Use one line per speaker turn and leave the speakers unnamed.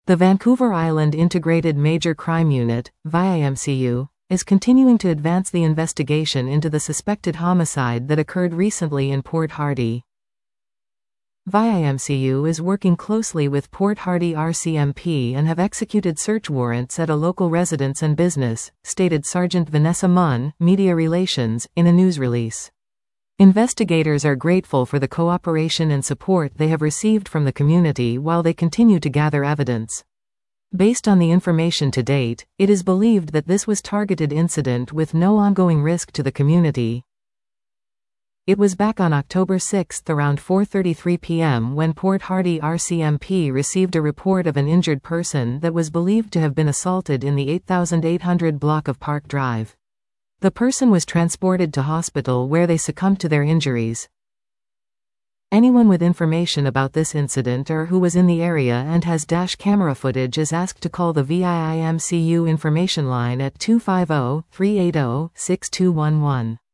The Vancouver Island Integrated Major Crime Unit, VIMCU, is continuing to advance the investigation into the suspected homicide that occurred recently in Port Hardy. VIMCU is working closely with Port Hardy RCMP and have executed search warrants at a local residence and business, stated Sergeant Vanessa Munn, Media Relations, in a news release. Investigators are grateful for the cooperation and support they have received from the community while they continue to gather evidence. Based on the information to date, it is believed that this was a targeted incident with no ongoing risk to the community. It was back on October 6 around 4:33 p.m. when Port Hardy RCMP received a report of an injured person that was believed to have been assaulted in the 8800 block of Park Drive. The person was transported to hospital where they succumbed to their injuries. Anyone with information about this incident or who was in the area and has dash camera footage is asked to call the VIMCU information line at 250-380-6211.